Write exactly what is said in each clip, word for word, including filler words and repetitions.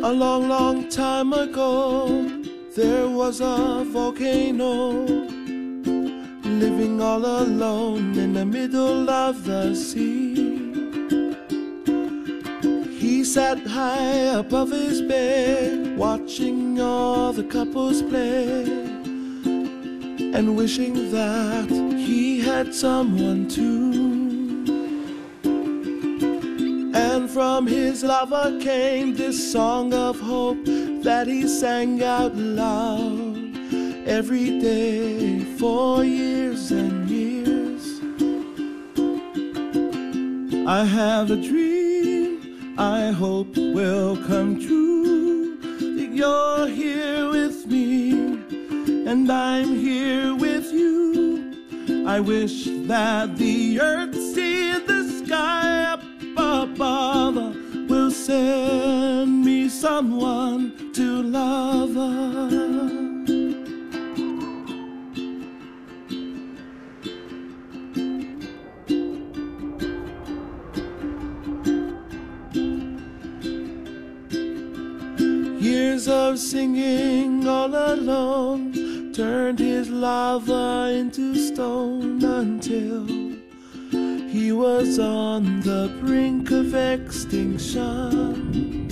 A long, long time ago, there was a volcano living all alone in the middle of the sea. He sat high above his bed, watching all the couples play, and wishing that he had someone too. And from his lover came this song of hope that he sang out loud every day for years and years. I have a dream I hope will come true, that you're here with me and I'm here with you. I wish that the earth, sea, and the sky up above will send me someone to love her. Years of singing all alone turned his lava into stone until he was on the brink of extinction.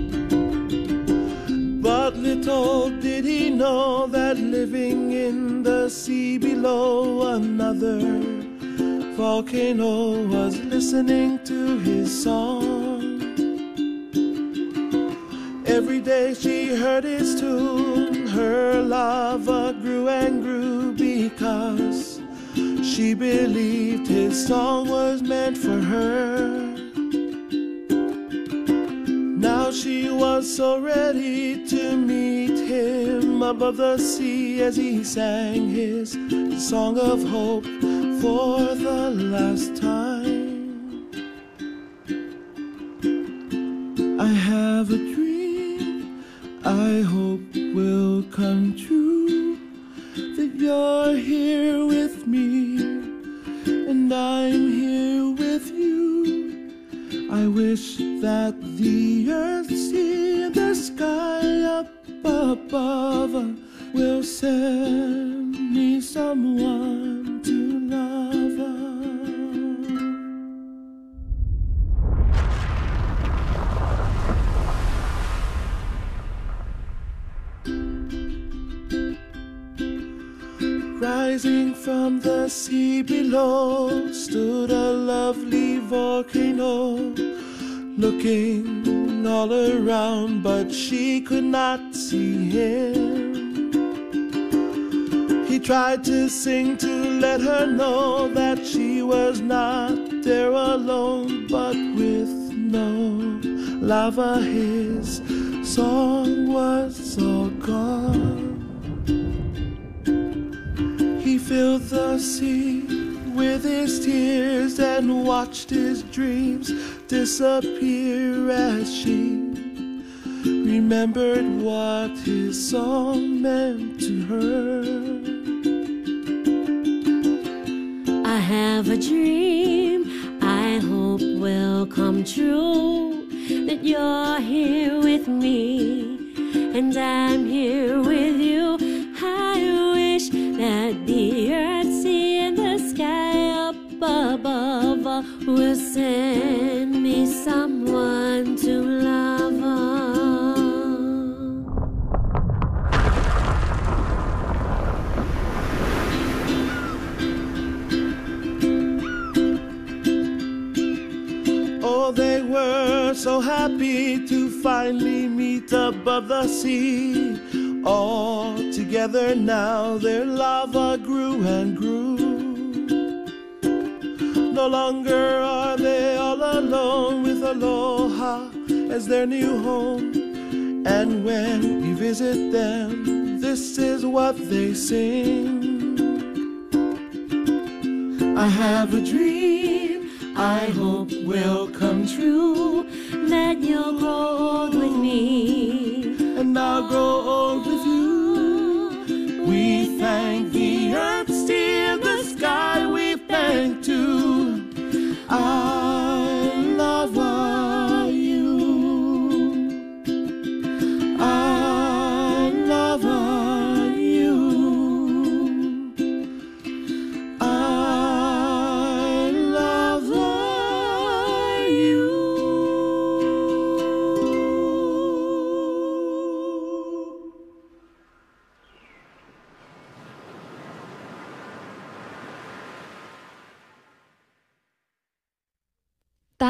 But little did he know that living in the sea below, another volcano was listening to his song. Every day she heard his tune, her lava grew and grew because she believed his song was meant for her. Now she was so ready to meet him above the sea as he sang his song of hope for the last time. I have a dream I hope will come true, that you're here with me and I'm here with you. I wish that the earth, sea, and the sky up above will send me someone to love her. Rising from the sea below stood a lovely volcano, looking all around, but she could not see him. He tried to sing to let her know that she was not there alone, but with no lava his song was all gone. He filled the sea with his tears and watched his dreams disappear as she remembered what his song meant to her. I have a dream I hope will come true, that you're here with me and I'm here with you. I wish that the earth, sea, and the sky up above will send me someone to love her. Oh, they were so happy to finally meet above the sea. All together now their lava grew and grew. No longer are they all alone, with Aloha as their new home. And when you visit them, this is what they sing. I have a dream I hope will come true, that you'll grow old with me and I'll grow old with you. We thank the earth, sea, and the sky. We thank too. I love you.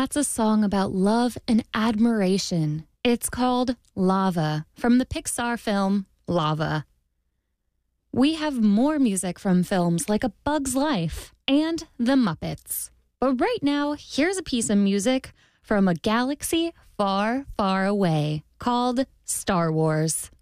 That's a song about love and admiration. It's called Lava from the Pixar film Lava. We have more music from films like A Bug's Life and The Muppets. But right now, here's a piece of music from a galaxy far, far away called Star Wars.